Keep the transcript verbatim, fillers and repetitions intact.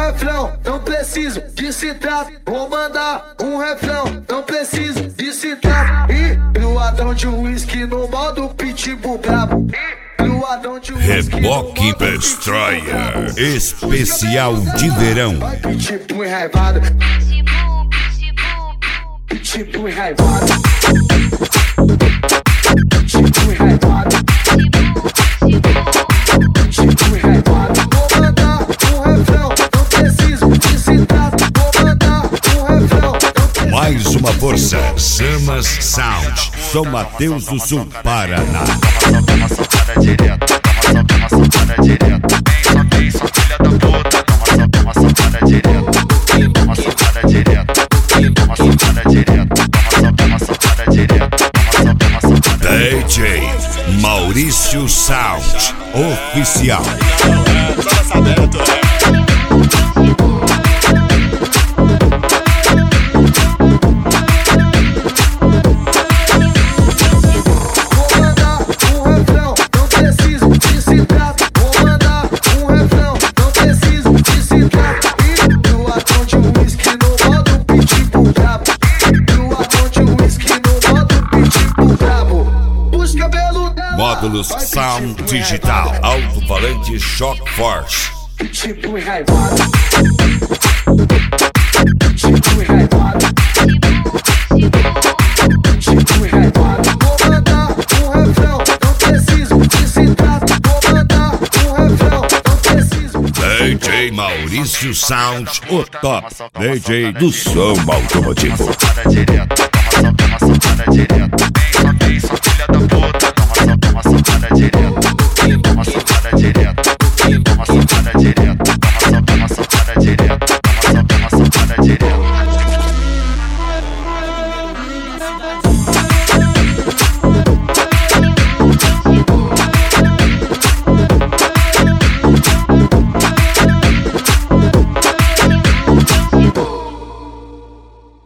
refrão, não preciso de citar. Vou mandar um refrão, não preciso de citar. E pro Adão de uísque no modo pitbull brabo. Reboque Destroyer especial de verão. Pitbull enraivado, pitbull enraivado, pitbull enraivado, pitbull enraivado. Vou mandar um refrão, não preciso de citar. Vou mandar um refrão, não preciso. Mais uma força, Samas Sound, São Mateus do Sul, Paraná. Toma socada direto, toma, toma socada direto. Vem só, vem só, filha da puta. Toma, toma socada direto. Toma socada direto. Toma socada direto. Toma, toma socada direto. Toma, toma socada D J Maurício Sound Oficial. Módulos Sound Digital, alto-falante Shock Force. Pitbull enraivado, pitbull enraivado, pitbull enraivado. Vou mandar um refrão, não preciso de citar. Vou mandar um refrão, não preciso. D J Maurício Sound, o top D J do som automotivo. Toma socada direto, toma, toma socada direto. Vem só, vem só, filha da puta. Toma, toma socada direto.